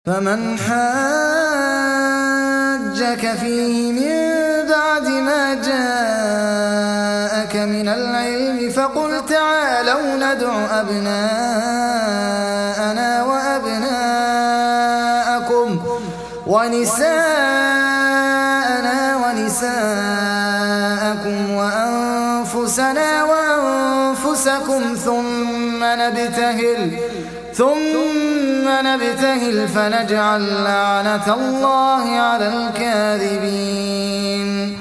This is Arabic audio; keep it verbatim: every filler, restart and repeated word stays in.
فمن حاجك فيه من بعد ما جاءك من العلم فقل تعالوا ندع أبناءنا وأبناءكم ونساءنا ونساءكم وأنفسنا وأنفسكم ثم نبتهل ثم نبتهل فنجعل لعنة الله على الكاذبين.